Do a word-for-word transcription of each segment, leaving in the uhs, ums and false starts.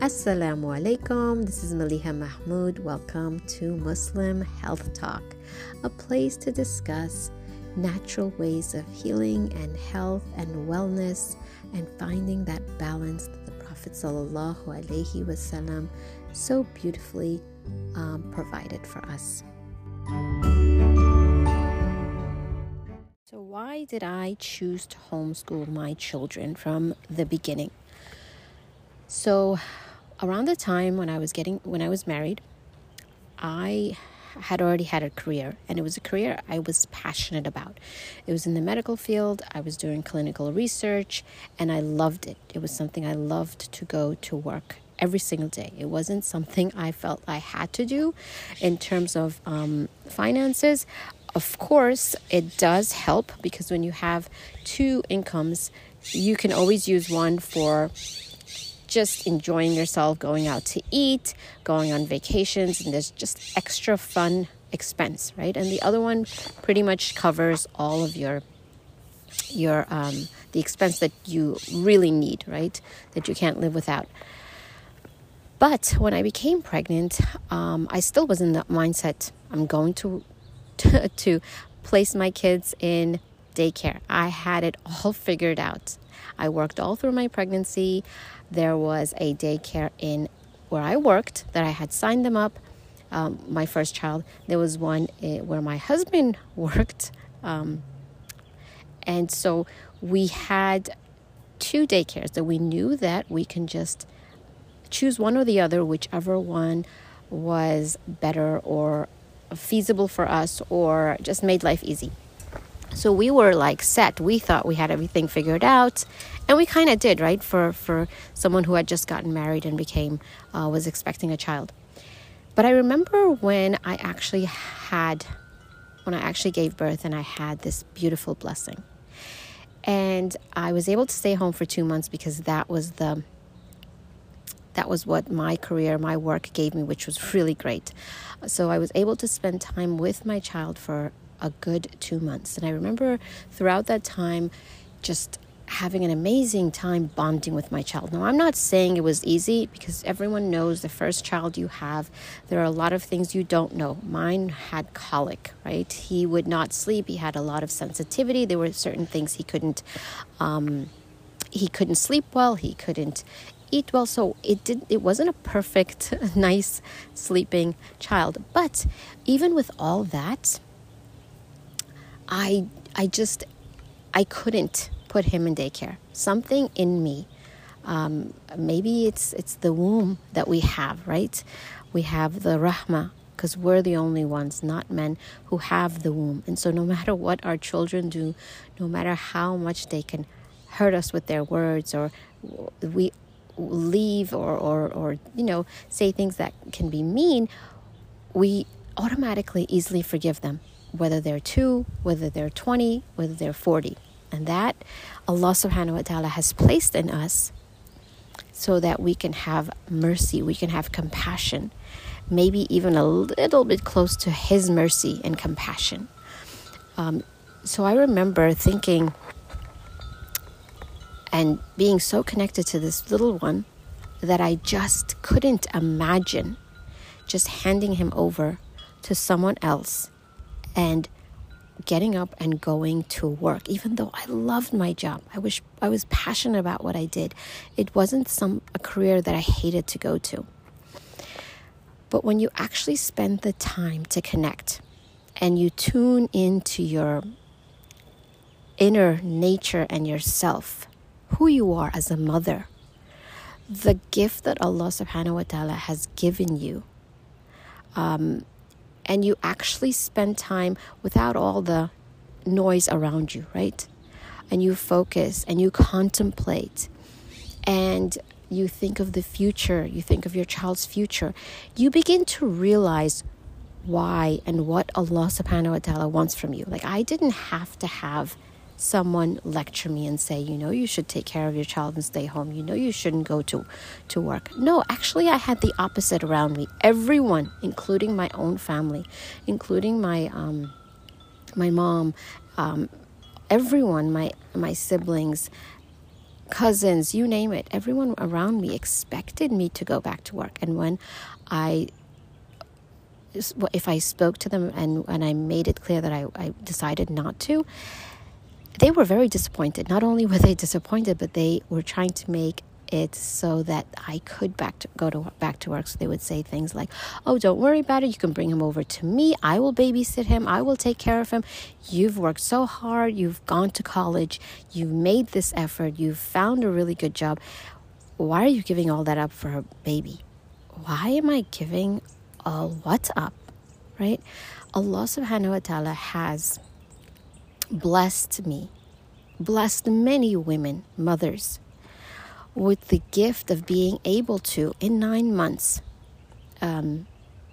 Assalamu alaikum, this is Maliha Mahmood. Welcome to Muslim Health Talk, a place to discuss natural ways of healing and health and wellness and finding that balance that the Prophet Sallallahu Alaihi Wasallam so beautifully um, provided for us. So why did I choose to homeschool my children from the beginning? So around the time when I was getting when I was married, I had already had a career, and it was a career I was passionate about. It was in the medical field. I was doing clinical research, and I loved it. It was something I loved to go to work every single day. It wasn't something I felt I had to do in terms of um, finances. Of course, it does help because when you have two incomes, you can always use one for just enjoying yourself, going out to eat, going on vacations, and there's just extra fun expense, right? And the other one pretty much covers all of your your um, the expense that you really need, right? That you can't live without. But when I became pregnant, um, I still was in the mindset I'm going to to, to place my kids in daycare. I had it all figured out. I worked all through my pregnancy. There was a daycare in where I worked that I had signed them up. Um, my first child. There was one uh, where my husband worked. Um, and so we had two daycares that we knew that we can just choose one or the other, whichever one was better or feasible for us or just made life easy. So we were like set. We thought we had everything figured out, and we kind of did, right? For for someone who had just gotten married and became uh, was expecting a child. But I remember when I actually had, when I actually gave birth, and I had this beautiful blessing, and I was able to stay home for two months because that was the that was what my career, my work gave me, which was really great. So I was able to spend time with my child for a good two months. And I remember throughout that time just having an amazing time bonding with my child. Now, I'm not saying it was easy because everyone knows the first child you have, there are a lot of things you don't know. Mine had colic, right? He would not sleep. He had a lot of sensitivity. There were certain things he couldn't, um, he couldn't sleep well. He couldn't eat well. So it did, it wasn't a perfect, nice sleeping child. But even with all that, I I just, I couldn't put him in daycare. Something in me, um, maybe it's it's the womb that we have, right? We have the rahmah, because we're the only ones, not men, who have the womb. And so no matter what our children do, no matter how much they can hurt us with their words, or we leave or, or, or you know, say things that can be mean, we automatically easily forgive them. Whether they're two, whether they're twenty, whether they're forty. And that Allah subhanahu wa ta'ala has placed in us so that we can have mercy, we can have compassion, maybe even a little bit close to His mercy and compassion. Um, so I remember thinking and being so connected to this little one that I just couldn't imagine just handing him over to someone else and getting up and going to work. Even though I loved my job, I wish I was passionate about what I did. It wasn't some a career that I hated to go to. But when you actually spend the time to connect and you tune into your inner nature and yourself, who you are as a mother, the gift that Allah subhanahu wa ta'ala has given you, um, and you actually spend time without all the noise around you, right? And you focus and you contemplate and you think of the future, you think of your child's future, you begin to realize why and what Allah subhanahu wa ta'ala wants from you. Like, I didn't have to have someone lecture me and say, you know, you should take care of your child and stay home. You know, you shouldn't go to, to work. No, actually, I had the opposite around me. Everyone, including my own family, including my um, my mom, um, everyone, my my siblings, cousins, you name it. Everyone around me expected me to go back to work. And when I, if I spoke to them and, and I made it clear that I, I decided not to, they were very disappointed. Not only were they disappointed, but they were trying to make it so that I could back to go to back to work. So they would say things like, "Oh, don't worry about it. You can bring him over to me. I will babysit him. I will take care of him. You've worked so hard. You've gone to college. You've made this effort. You've found a really good job. Why are you giving all that up for a baby? Why am I giving all what up?" Right? Allah subhanahu wa ta'ala has blessed me, blessed many women, mothers, with the gift of being able to, in nine months, um,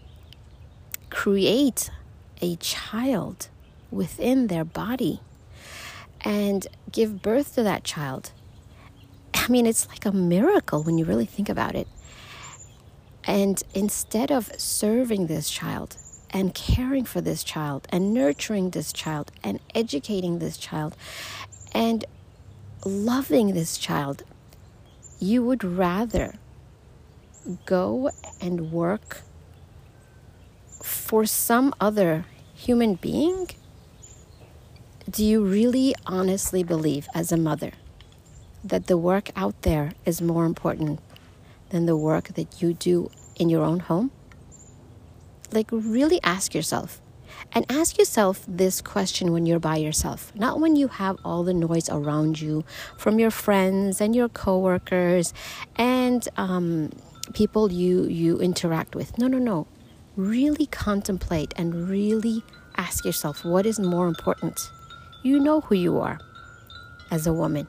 create a child within their body and give birth to that child. I mean, it's like a miracle when you really think about it. And instead of serving this child and caring for this child and nurturing this child and educating this child and loving this child, you would rather go and work for some other human being? Do you really honestly believe, as a mother, that the work out there is more important than the work that you do in your own home? Like, really ask yourself. And ask yourself this question when you're by yourself, not when you have all the noise around you from your friends and your coworkers and um, people you, you interact with. No, no, no. Really contemplate and really ask yourself, what is more important? You know who you are as a woman.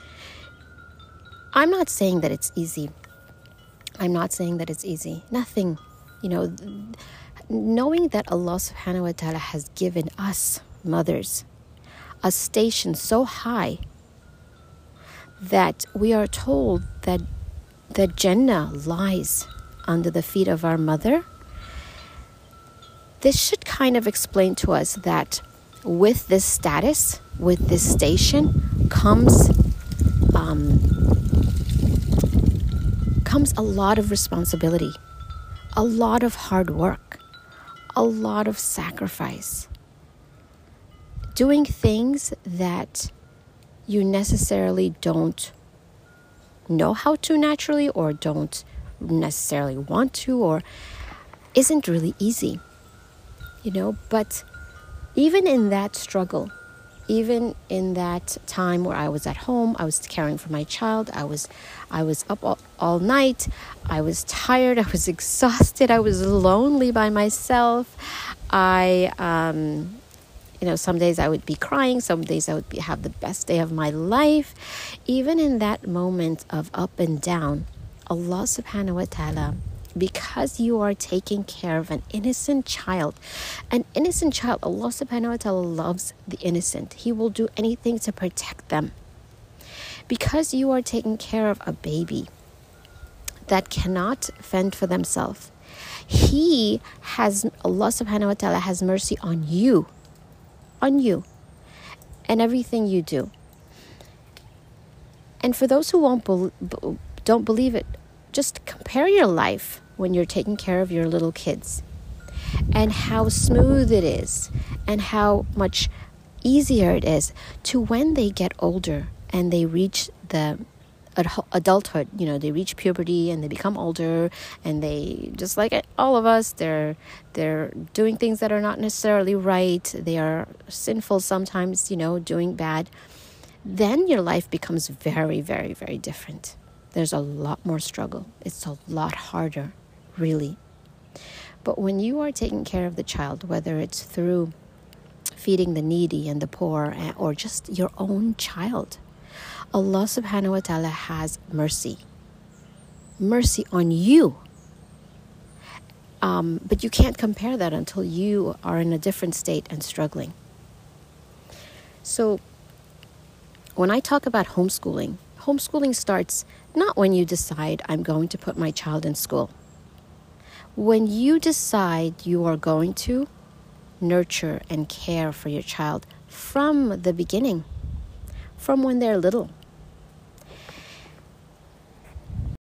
I'm not saying that it's easy. I'm not saying that it's easy. Nothing, you know... Th- Knowing that Allah subhanahu wa ta'ala has given us, mothers, a station so high that we are told that the Jannah lies under the feet of our mother, this should kind of explain to us that with this status, with this station, comes, um, comes a lot of responsibility, a lot of hard work, a lot of sacrifice, doing things that you necessarily don't know how to naturally or don't necessarily want to or isn't really easy, you know. But even in that struggle, even in that time where I was at home, I was caring for my child, I was I was up all, all night, I was tired, I was exhausted, I was lonely by myself. I, um, you know, some days I would be crying, some days I would be, have the best day of my life. Even in that moment of up and down, Allah subhanahu wa ta'ala, because you are taking care of an innocent child, an innocent child, Allah subhanahu wa ta'ala loves the innocent. He will do anything to protect them. Because you are taking care of a baby that cannot fend for themselves, He has, Allah subhanahu wa ta'ala has mercy on you, on you, and everything you do. And for those who won't be, don't believe it, just compare your life when you're taking care of your little kids and how smooth it is and how much easier it is to when they get older and they reach the adulthood. You know, they reach puberty and they become older, and they, just like all of us, they're they're doing things that are not necessarily right. They are sinful sometimes, you know, doing bad. Then your life becomes very, very, very different. There's a lot more struggle. It's a lot harder, really. But when you are taking care of the child, whether it's through feeding the needy and the poor, or just your own child, Allah subhanahu wa ta'ala has mercy. Mercy on you. Um, but you can't compare that until you are in a different state and struggling. So when I talk about homeschooling, homeschooling starts not when you decide, I'm going to put my child in school. When you decide you are going to nurture and care for your child from the beginning, from when they're little.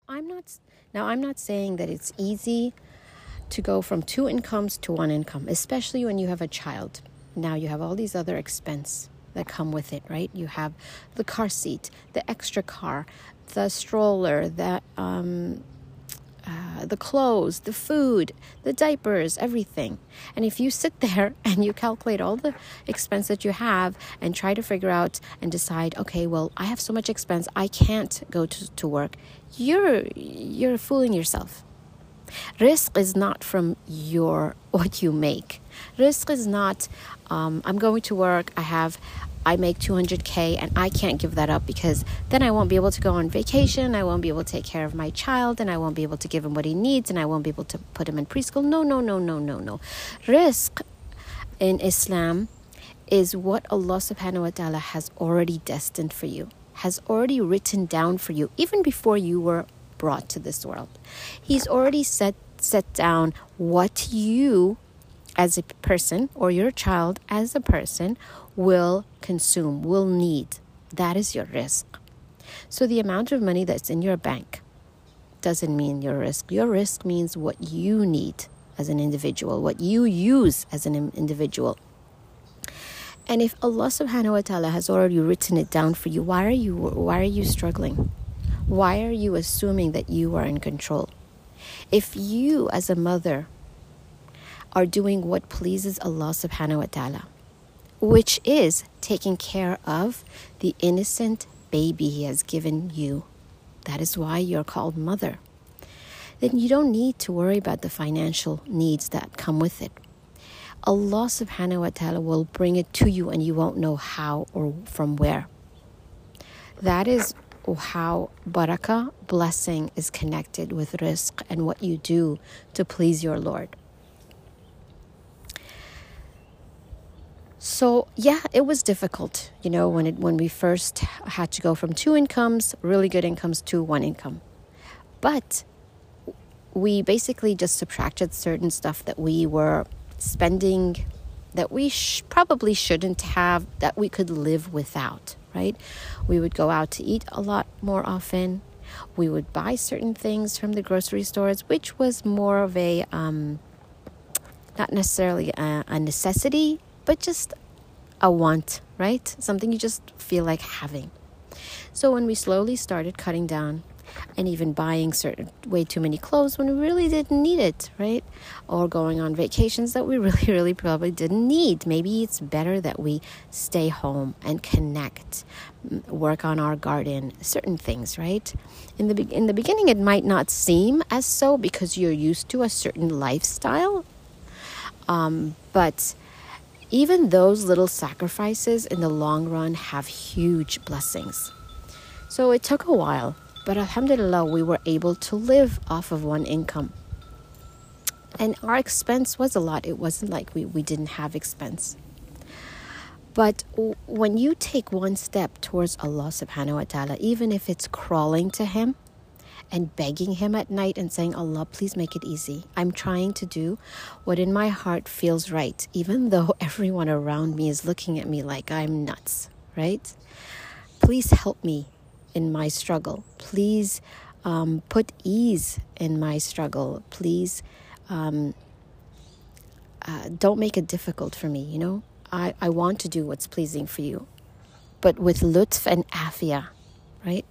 I'm not now I'm not saying that it's easy to go from two incomes to one income, especially when you have a child. Now you have all these other expenses that come with it, right? You have the car seat, the extra car, the stroller, the um, uh, the clothes, the food, the diapers, everything. And if you sit there and you calculate all the expense that you have and try to figure out and decide, okay, well, I have so much expense, I can't go to, to work, you're you're fooling yourself. Rizq is not from your what you make. Rizq is not, um, I'm going to work, I have, I make two hundred K and I can't give that up because then I won't be able to go on vacation, I won't be able to take care of my child, and I won't be able to give him what he needs, and I won't be able to put him in preschool. No, no, no, no, no, no. Rizq in Islam is what Allah subhanahu wa ta'ala has already destined for you, has already written down for you, even before you were brought to this world. He's already set set down what you as a person or your child as a person will consume, will need. That is your rizq. So the amount of money that's in your bank doesn't mean your rizq. Your rizq means what you need as an individual, what you use as an individual. And if Allah subhanahu wa ta'ala has already written it down for you, why are you why are you struggling? Why are you assuming that you are in control? If you as a mother are doing what pleases Allah subhanahu wa ta'ala, which is taking care of the innocent baby He has given you, that is why you're called mother, then you don't need to worry about the financial needs that come with it. Allah subhanahu wa ta'ala will bring it to you and you won't know how or from where. That is how barakah, blessing, is connected with rizq and what you do to please your Lord. So yeah, it was difficult, you know, when it when we first had to go from two incomes, really good incomes, to one income. But we basically just subtracted certain stuff that we were spending that we sh- probably shouldn't have, that we could live without, right? We would go out to eat a lot more often. We would buy certain things from the grocery stores, which was more of a, um, not necessarily a, a necessity, but just a want, right? Something you just feel like having. So when we slowly started cutting down and even buying certain way too many clothes when we really didn't need it, right? Or going on vacations that we really, really probably didn't need. Maybe it's better that we stay home and connect, work on our garden, certain things, right? In the be- in the beginning, it might not seem as so because you're used to a certain lifestyle. Um, but even those little sacrifices in the long run have huge blessings. So it took a while. But alhamdulillah, we were able to live off of one income. And our expense was a lot. It wasn't like we, we didn't have expense. But w- when you take one step towards Allah subhanahu wa ta'ala, even if it's crawling to Him and begging Him at night and saying, Allah, please make it easy. I'm trying to do what in my heart feels right, even though everyone around me is looking at me like I'm nuts, right? Please help me in my struggle. Please um, put ease in my struggle. Please um, uh, don't make it difficult for me, you know. I, I want to do what's pleasing for you, but with lutf and afiyah, right?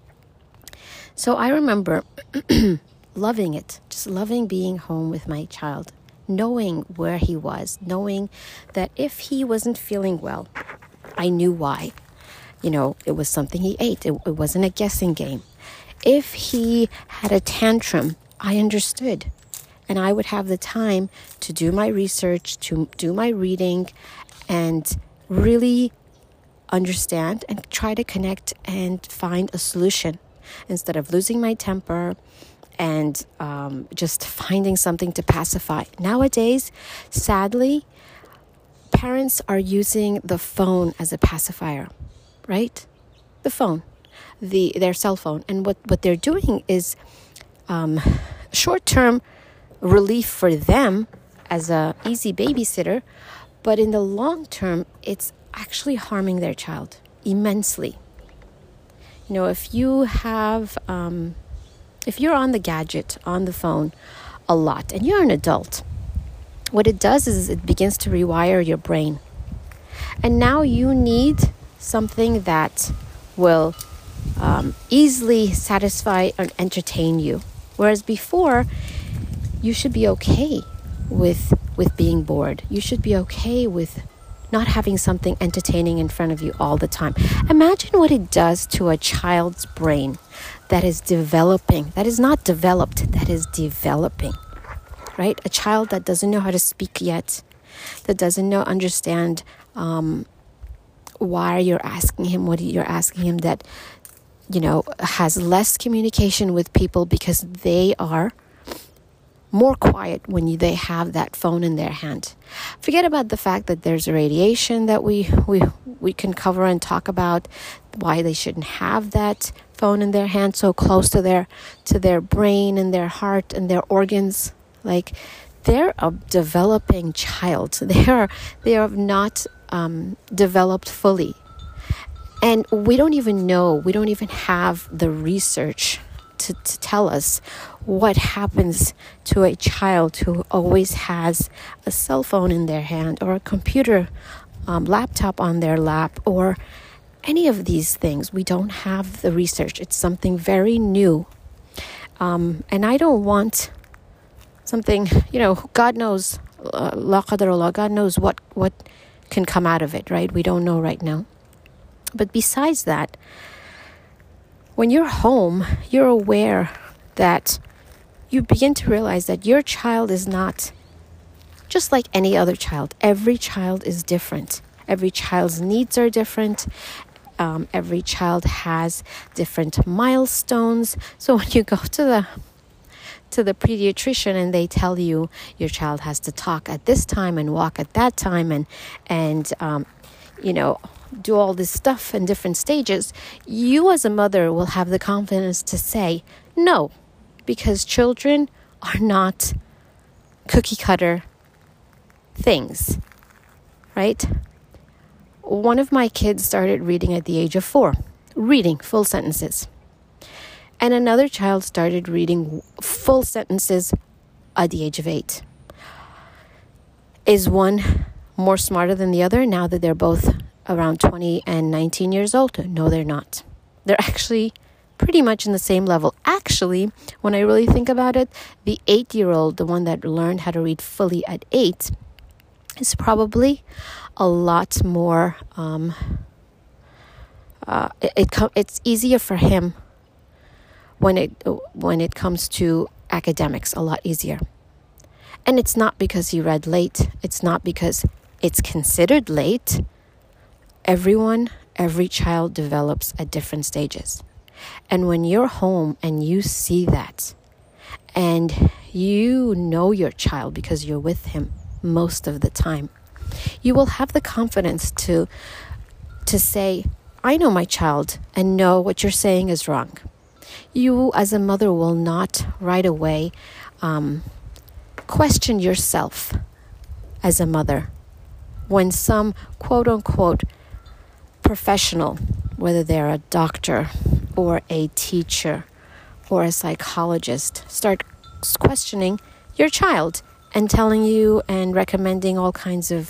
So I remember loving it, just loving being home with my child, knowing where he was, knowing that if he wasn't feeling well, I knew why. You know, it was something he ate. It, it wasn't a guessing game. If he had a tantrum, I understood. And I would have the time to do my research, to do my reading, and really understand and try to connect and find a solution instead of losing my temper and um, just finding something to pacify. Nowadays, sadly, parents are using the phone as a pacifier. Right? The phone, the their cell phone. And what, what they're doing is um, short-term relief for them as a easy babysitter, but in the long term, it's actually harming their child immensely. You know, if you have um, if you're on the gadget, on the phone a lot, and you're an adult, what it does is it begins to rewire your brain. And now you need something that will um, easily satisfy and entertain you. Whereas before, you should be okay with with being bored. You should be okay with not having something entertaining in front of you all the time. Imagine what it does to a child's brain that is developing, that is not developed, that is developing, right? A child that doesn't know how to speak yet, that doesn't know, understand um, why you're asking him what you're asking him, that, you know, has less communication with people because they are more quiet when you, they have that phone in their hand. Forget about the fact that there's radiation that we, we we can cover and talk about, why they shouldn't have that phone in their hand so close to their to their brain and their heart and their organs. Like, they're a developing child. They are they are not um, developed fully, and we don't even know. We don't even have the research to, to tell us what happens to a child who always has a cell phone in their hand, or a computer um, laptop on their lap, or any of these things. We don't have the research. It's something very new. Um, and I don't want something, you know, God knows, uh, la qadar Allah, God knows what, what can come out of it, right? We don't know right now. But besides that, when you're home, you're aware that you begin to realize that your child is not just like any other child. Every child is different. Every child's needs are different. Um, every child has different milestones. So when you go to the to the pediatrician and they tell you your child has to talk at this time and walk at that time and and um, you know, do all this stuff in different stages, you as a mother will have the confidence to say no, because children are not cookie cutter things, right? One of my kids started reading at the age of four, reading full sentences. And another child started reading full sentences at the age of eight. Is one more smarter than the other now that they're both around twenty and nineteen years old? No, they're not. They're actually pretty much in the same level. Actually, when I really think about it, the eight-year-old, the one that learned how to read fully at eight, is probably a lot more, um, uh, it, it com- it's easier for him when it when it comes to academics, a lot easier. And it's not because he read late. It's not because it's considered late. Everyone, every child develops at different stages. And when you're home and you see that, and you know your child because you're with him most of the time, you will have the confidence to to say, I know my child and know what you're saying is wrong. You as a mother will not right away um, question yourself as a mother when some quote unquote professional, whether they're a doctor or a teacher or a psychologist, start questioning your child and telling you and recommending all kinds of,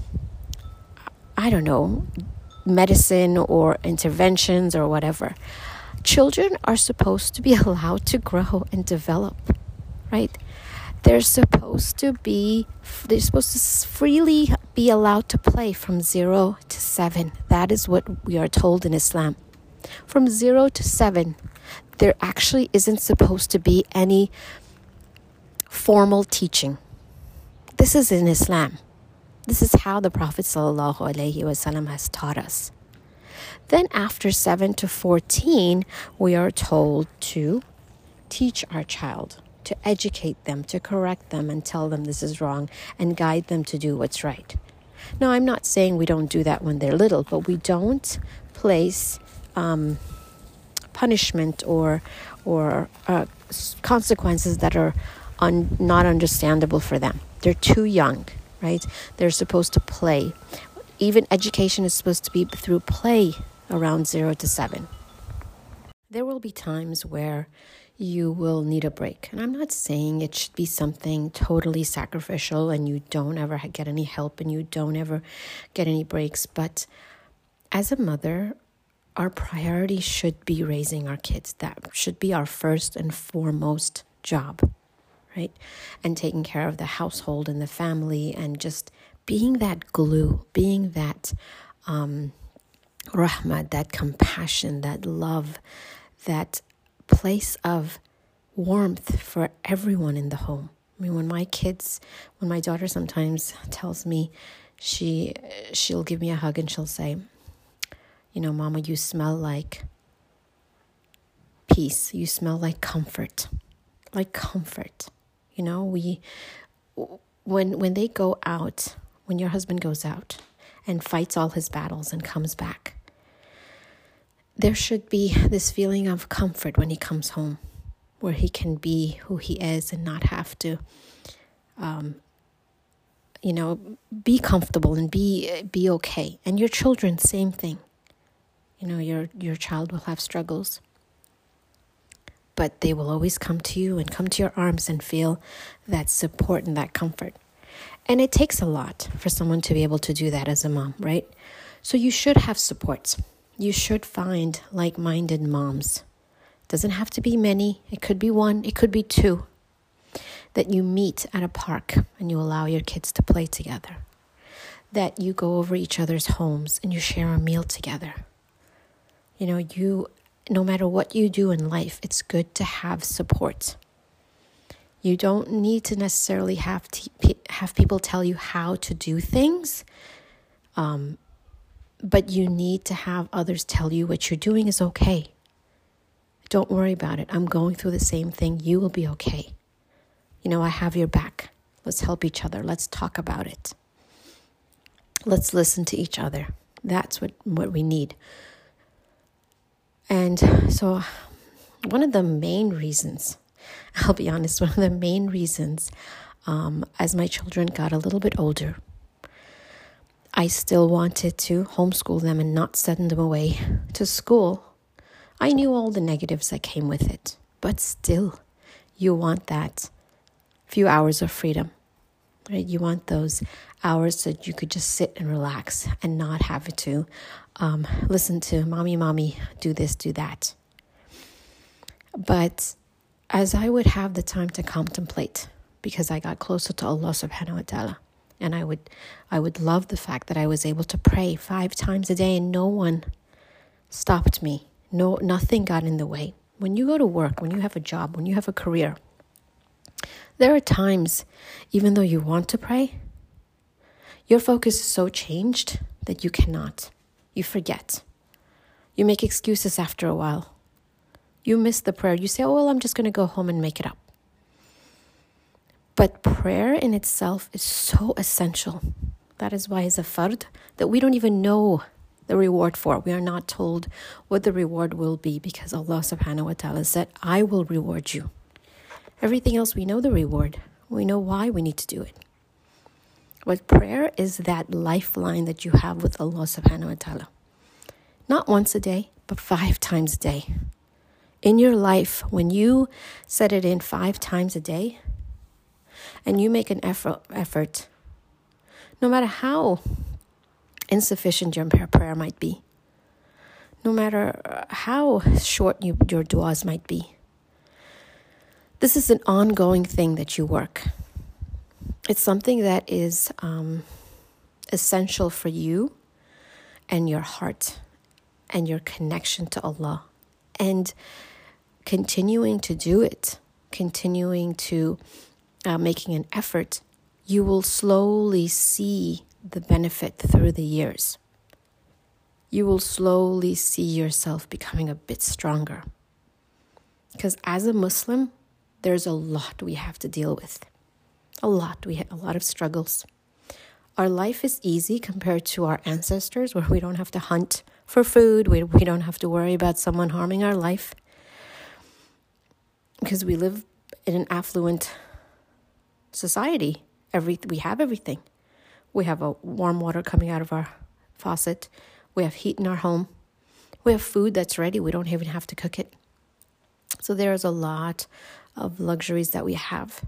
I don't know, medicine or interventions or whatever. Children are supposed to be allowed to grow and develop, right? They're supposed to be, they're supposed to freely be allowed to play from zero to seven. That is what we are told in Islam. From zero to seven, there actually isn't supposed to be any formal teaching. This is in Islam. This is how the Prophet ﷺ has taught us. Then after seven to fourteen, we are told to teach our child, to educate them, to correct them and tell them this is wrong and guide them to do what's right. Now, I'm not saying we don't do that when they're little, but we don't place um, punishment or or uh, consequences that are un- not understandable for them. They're too young, right? They're supposed to play. Even education is supposed to be through play around zero to seven. There will be times where you will need a break. And I'm not saying it should be something totally sacrificial and you don't ever get any help and you don't ever get any breaks. But as a mother, our priority should be raising our kids. That should be our first and foremost job, right? And taking care of the household and the family and just being that glue, being that um, rahmah, that compassion, that love, that place of warmth for everyone in the home. I mean, when my kids, when my daughter sometimes tells me, she, she'll give me a hug and she'll say, you know, Mama, you smell like peace. You smell like comfort, like comfort. You know, we, when, when they go out, when your husband goes out and fights all his battles and comes back, there should be this feeling of comfort when he comes home, where he can be who he is and not have to, um, you know, be comfortable and be be okay. And your children, same thing. You know, your your child will have struggles, but they will always come to you and come to your arms and feel that support and that comfort. And it takes a lot for someone to be able to do that as a mom, right? So you should have supports. You should find like-minded moms. Doesn't have to be many. It could be one. It could be two. That you meet at a park and you allow your kids to play together. That you go over each other's homes and you share a meal together. You know, you, no matter what you do in life, it's good to have support. You don't need to necessarily have to, have people tell you how to do things. Um, But you need to have others tell you what you're doing is okay. Don't worry about it. I'm going through the same thing. You will be okay. You know, I have your back. Let's help each other. Let's talk about it. Let's listen to each other. That's what, what we need. And so one of the main reasons, I'll be honest, one of the main reasons um, as my children got a little bit older, I still wanted to homeschool them and not send them away to school. I knew all the negatives that came with it, but still, you want that few hours of freedom, right? You want those hours that you could just sit and relax and not have to um, listen to mommy, mommy, do this, do that. But as I would have the time to contemplate, because I got closer to Allah subhanahu wa ta'ala, and I would I would love the fact that I was able to pray five times a day and no one stopped me. No, nothing got in the way. When you go to work, when you have a job, when you have a career, there are times, even though you want to pray, your focus is so changed that you cannot. You forget. You make excuses after a while. You miss the prayer. You say, oh, well, I'm just going to go home and make it up. But prayer in itself is so essential. That is why it's a fard that we don't even know the reward for. We are not told what the reward will be because Allah subhanahu wa ta'ala said, I will reward you. Everything else, we know the reward. We know why we need to do it. But prayer is that lifeline that you have with Allah subhanahu wa ta'ala. Not once a day, but five times a day. In your life, when you set it in five times a day, and you make an effort, effort, no matter how insufficient your prayer might be, no matter how short you, your du'as might be, this is an ongoing thing that you work. It's something that is um, essential for you and your heart and your connection to Allah. And continuing to do it, continuing to uh, making an effort, you will slowly see the benefit through the years. You will slowly see yourself becoming a bit stronger. Because as a Muslim, there's a lot we have to deal with. A lot. We have a lot of struggles. Our life is easy compared to our ancestors, where we don't have to hunt for food. We, we don't have to worry about someone harming our life. Because we live in an affluent society. Every we have everything. We have a warm water coming out of our faucet. We have heat in our home. We have food that's ready. We don't even have to cook it. So there's a lot of luxuries that we have.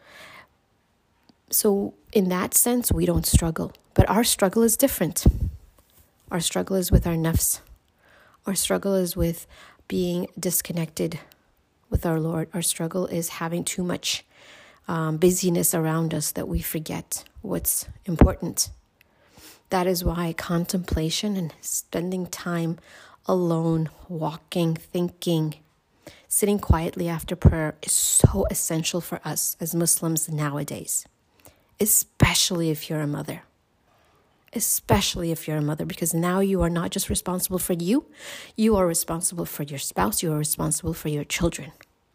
So in that sense, we don't struggle. But our struggle is different. Our struggle is with our nafs. Our struggle is with being disconnected with our Lord. Our struggle is having too much um, busyness around us that we forget what's important. That is why contemplation and spending time alone, walking, thinking, sitting quietly after prayer is so essential for us as Muslims nowadays, especially if you're a mother. Especially if you're a mother, because now you are not just responsible for you, you are responsible for your spouse, you are responsible for your children.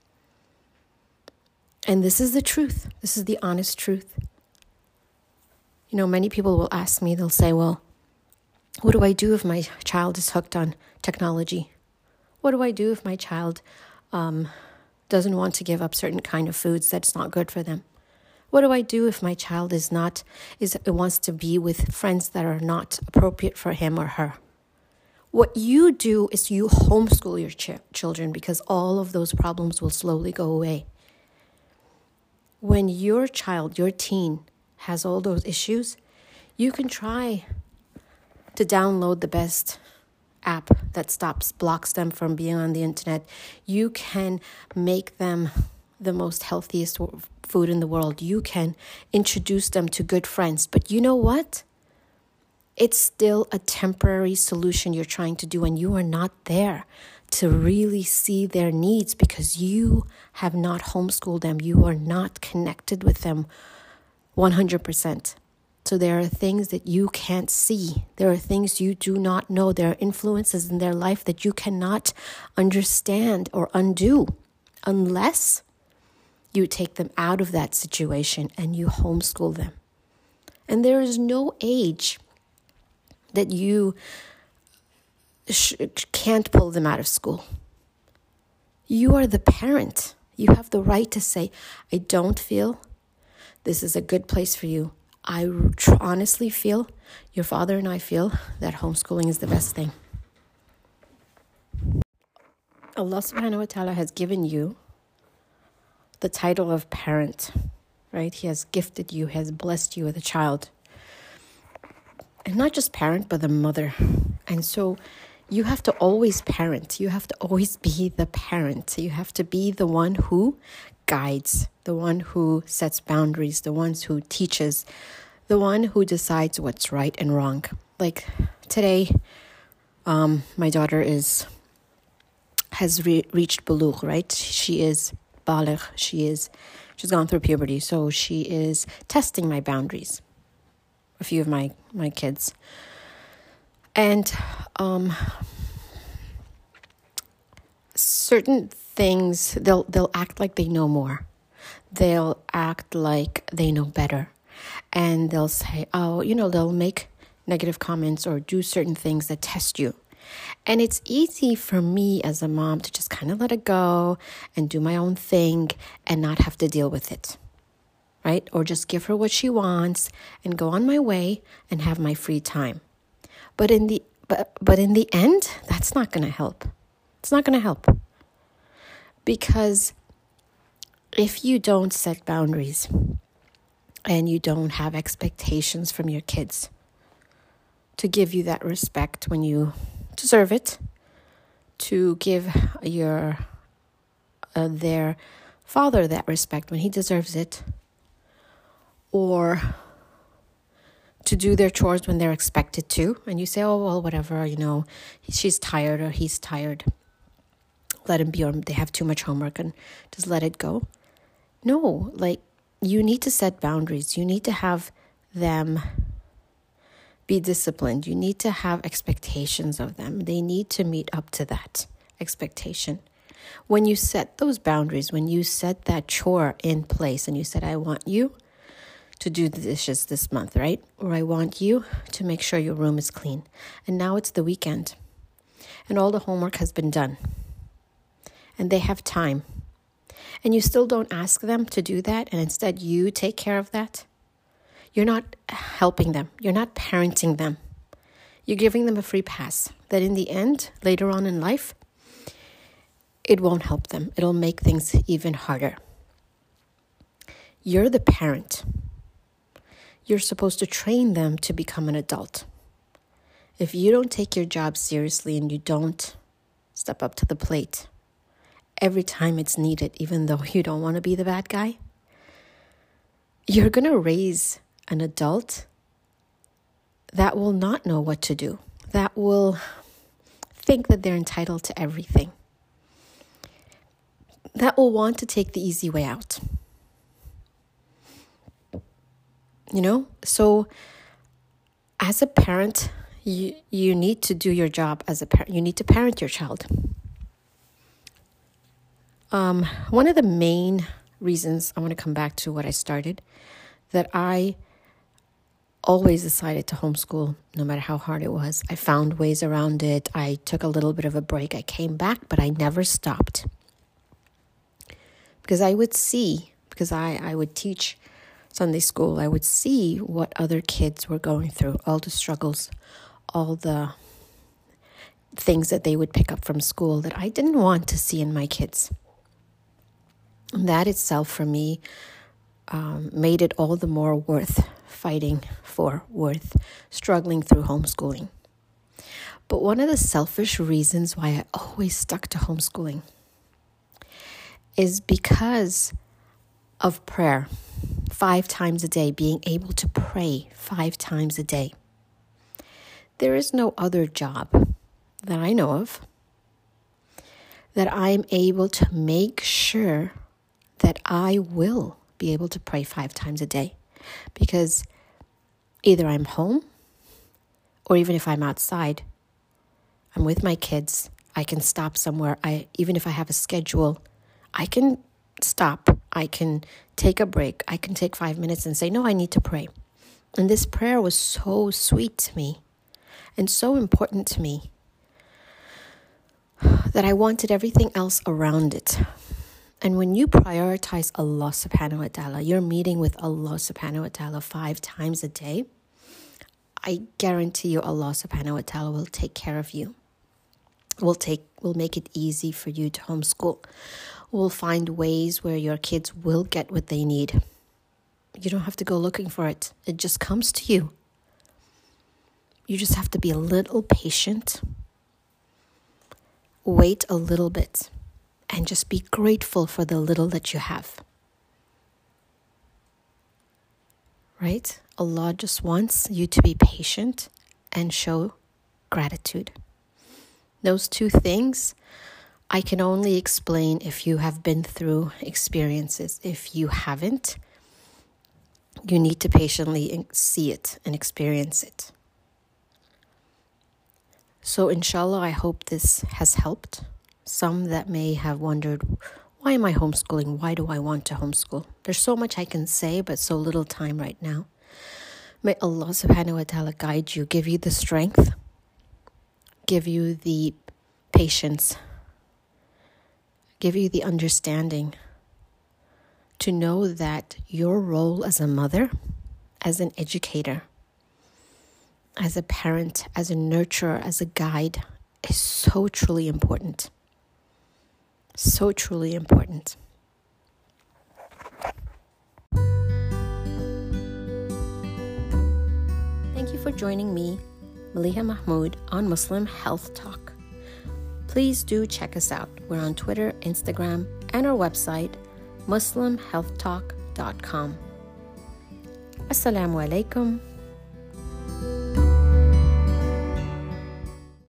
And this is the truth. This is the honest truth. You know, many people will ask me, they'll say, well, what do I do if my child is hooked on technology? What do I do if my child um, doesn't want to give up certain kind of foods that's not good for them? What do I do if my child is not is wants to be with friends that are not appropriate for him or her? What you do is you homeschool your ch- children, because all of those problems will slowly go away. When your child, your teen, has all those issues, you can try to download the best app that stops, blocks them from being on the internet. You can make them the most healthiest food in the world. You can introduce them to good friends. But you know what? It's still a temporary solution you're trying to do, and you are not there to really see their needs because you have not homeschooled them. You are not connected with them one hundred percent. So there are things that you can't see. There are things you do not know. There are influences in their life that you cannot understand or undo unless you take them out of that situation and you homeschool them. And there is no age that you sh- can't pull them out of school. You are the parent. You have the right to say, I don't feel this is a good place for you. I tr- honestly feel, your father and I feel, that homeschooling is the best thing. Allah subhanahu wa ta'ala has given you the title of parent, right? He has gifted you, he has blessed you with a child. And not just parent, but the mother. And so you have to always parent. You have to always be the parent. You have to be the one who guides, the one who sets boundaries, the ones who teaches, the one who decides what's right and wrong. Like today, um, my daughter is has re- reached bulugh, right? She is baligh. She is, she's gone through puberty, so she is testing my boundaries. A few of my, my kids. And um, certain things, they'll they'll act like they know more. They'll act like they know better. And they'll say, oh, you know, they'll make negative comments or do certain things that test you. And it's easy for me as a mom to just kind of let it go and do my own thing and not have to deal with it. Right? Or just give her what she wants and go on my way and have my free time. But in the but but in the end, that's not going to help. It's not going to help. Because if you don't set boundaries and you don't have expectations from your kids to give you that respect when you deserve it, to give your uh, their father that respect when he deserves it, or to do their chores when they're expected to, and you say, oh, well, whatever, you know, she's tired or he's tired. Let him be, or they have too much homework and just let it go. No, like, you need to set boundaries. You need to have them be disciplined. You need to have expectations of them. They need to meet up to that expectation. When you set those boundaries, when you set that chore in place and you said, I want you to do the dishes this month, right? Or I want you to make sure your room is clean. And now it's the weekend and all the homework has been done and they have time. And you still don't ask them to do that, and instead you take care of that. You're not helping them. You're not parenting them. You're giving them a free pass that in the end, later on in life, it won't help them. It'll make things even harder. You're the parent. You're supposed to train them to become an adult. If you don't take your job seriously and you don't step up to the plate every time it's needed, even though you don't want to be the bad guy, you're going to raise an adult that will not know what to do, that will think that they're entitled to everything, that will want to take the easy way out. You know, so as a parent, you, you need to do your job as a parent. You need to parent your child. Um, one of the main reasons, I want to come back to what I started, that I always decided to homeschool, no matter how hard it was. I found ways around it. I took a little bit of a break. I came back, but I never stopped. Because I would see, because I, I would teach Sunday school, I would see what other kids were going through, all the struggles, all the things that they would pick up from school that I didn't want to see in my kids. And that itself for me um, made it all the more worth fighting for, worth struggling through homeschooling. But one of the selfish reasons why I always stuck to homeschooling is because of prayer. Five times a day, being able to pray five times a day. There is no other job that I know of that I'm able to make sure that I will be able to pray five times a day. Because either I'm home or even if I'm outside, I'm with my kids, I can stop somewhere. I even if I have a schedule, I can stop. I can take a break. I can take five minutes and say, no, I need to pray. And this prayer was so sweet to me and so important to me that I wanted everything else around it. And when you prioritize Allah subhanahu wa ta'ala, you're meeting with Allah subhanahu wa ta'ala five times a day, I guarantee you Allah subhanahu wa ta'ala will take care of you. Will take will make it easy for you to homeschool. Will find ways where your kids will get what they need. You don't have to go looking for it. It just comes to you. You just have to be a little patient. Wait a little bit. And just be grateful for the little that you have. Right? Allah just wants you to be patient and show gratitude. Those two things I can only explain if you have been through experiences. If you haven't, you need to patiently see it and experience it. So inshallah, I hope this has helped. Some that may have wondered, why am I homeschooling? Why do I want to homeschool? There's so much I can say, but so little time right now. May Allah subhanahu wa ta'ala guide you, give you the strength, give you the patience, give you the understanding to know that your role as a mother, as an educator, as a parent, as a nurturer, as a guide is so truly important. So truly important. Thank you for joining me, Maliha Mahmood, on Muslim Health Talk. Please do check us out. We're on Twitter, Instagram, and our website, muslim health talk dot com. Assalamu alaikum.